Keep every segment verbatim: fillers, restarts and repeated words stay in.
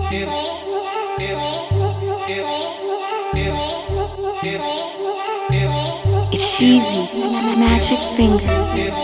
It's Sheezy, Magic Fingers.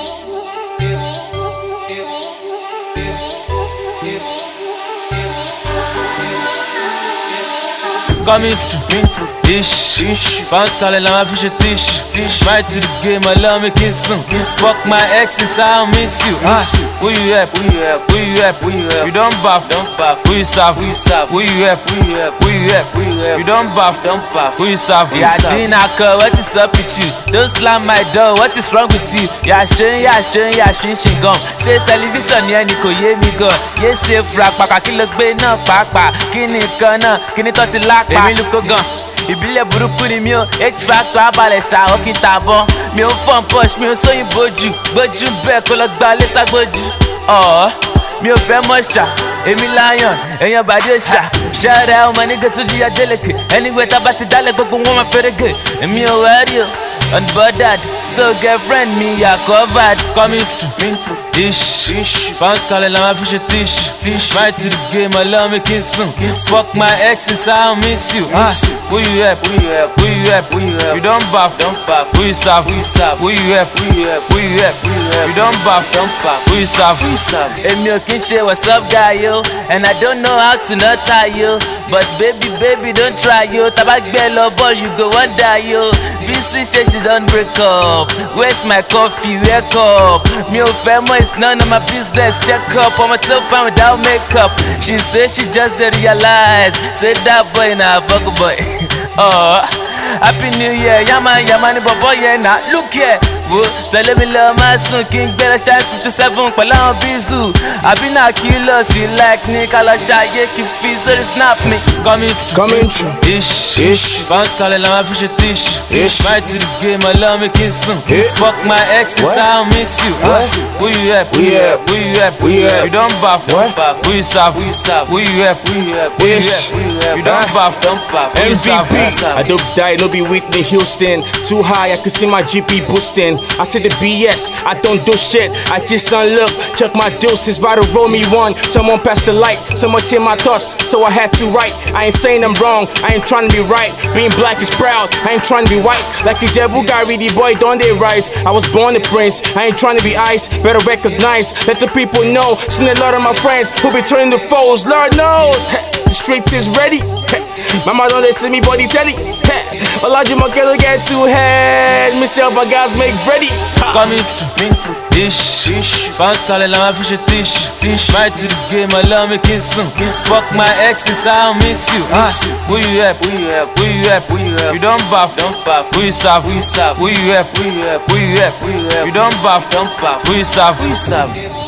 Coming through, ish, ish. Bounce style, la ma fiche tish, tish. Right to the game, I love me kissing. Fuck my exes, I miss you. Ah, who you help? Who you help? Who you help? Who you help? You don't buff, don't buff. Who you serve? Who you serve? Who you help? Who you help? Who you help? Who you help? You don't buff, don't buff. Who you serve? Yeah, dinner call. What is up with you? Don't slam my door. What is wrong with you? Yeah, shin, yeah, shin, yeah, shin, shin, gum. Say television, yeah, Nico, yeah, me go. Yeah, say frag, paka, kilo, gbe, no, paka, kini, kana, kini, toti, lak. Èmi lukó gan, ìbílẹ̀ burúkú ni mi ò H-Factor abalẹ̀ ṣàwọ́ kí n tàbọ̀. Mi ò fọ́n push, mi ò sóyìn bójú. Gbójú bẹ́ẹ̀ kó lọ gba lé ságbójú. Ọ̀ọ́ mi ò fẹ́ mọ̀ ṣá, èmi lion, èèyàn bàdé ṣá. Ṣẹ́rẹ́ ọmọ nígbà tó jíya délẹ̀kẹ̀. Anyway tá bá ti dálẹ̀ gbogbo wọn máa fẹ́rẹ̀gẹ̀. Èmi ò wẹ́rí o, unbothered, so girlfriend mi yà covered. Coming through, ish, ish. Bounce style, la ma fiche tish, tish. Right to the game, I love me kissing. Fuck my exes, I miss you. Ah, who you help? Who you help? Who you help? Who you help? You don't buff, don't buff. Who you serve? Who you serve? Who you help? Who you help? Who you help? Who you help? You don't buff, don't buff. Who you serve? Who you serve? Èmi ò kí n ṣe what's up guy yo, and I don't know how to not tie you. But baby, baby, don't try yo. Tabak bello ball, you go wonder yo. B C say she don't break up. Where's my coffee? Wake up. Me ò fẹ́ mọ̀, it's none of my business. Check up, I'm a tough fan without makeup. She say she just didn't realize. Say that boy na fuck boy. Oh, happy new year, yaman yaman bobo yeah na. Look here, wo tẹ̀lé mi lọ máa sùn kí n gbẹ́rẹ́ ṣáì fifty seven pẹ̀lú àwọn bízù. Àbí náà kí lọ sí like ní ká lọ ṣàyè kí n fi sórí snap mi. Coming through, coming through, ish, ish. Bounce style, la ma fiche tish, tish. Right to the game, I love me kissing. Fuck my exes, I miss you. Ah, who you help? Who you help? Who you help? Who you help? You don't buff, don't buff. Who you serve? Who you serve? Who you help? Who you help? Who you help? Who you help? You don't buff, don't buff. Who you serve? Who you serve? I don't die, no be Whitney Houston. Too high, I can see my G P boosting. I said the B S, I don't do shit. I just unlook, check my deuces, about to roll me one. Someone passed the light, someone take my thoughts, so I had to write. I ain't saying I'm wrong, I ain't trying to be right. Being black is proud, I ain't trying to be white. Like a Jebu guy, the boy, don't they rise? I was born a prince, I ain't trying to be ice. Better recognize, let the people know. Seen a lot of my friends who be turning the foes, Lord knows. The streets is ready. Mama don't listen me for the telly. Olajimo Kelo get to head. Myself, I guys make ready. Coming through, ish, ish. Bounce style, la ma fiche tish, tish. Right to the game, I love me kissing. Fuck my exes, I miss you. Ah, who you help? Who you help? Who you help? Who you help? You don't buff, don't buff. Who you serve? Who you serve? Who you help? Who you help? Who you help? Who you help? You don't buff, don't buff. Who you serve? Who you serve?